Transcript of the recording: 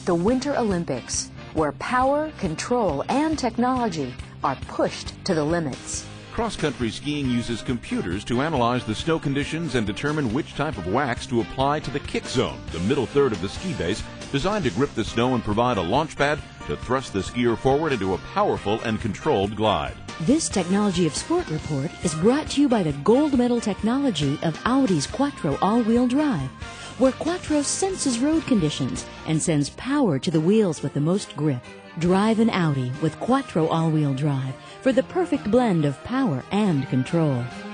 the Winter Olympics, where power, control, and technology are pushed to the limits. Cross-country skiing uses computers to analyze the snow conditions and determine which type of wax to apply to the kick zone, the middle third of the ski base, designed to grip the snow and provide a launch pad to thrust the skier forward into a powerful and controlled glide. This Technology of Sport report is brought to you by the gold medal technology of Audi's Quattro all-wheel drive, where Quattro senses road conditions and sends power to the wheels with the most grip. Drive an Audi with Quattro all-wheel drive for the perfect blend of power and control.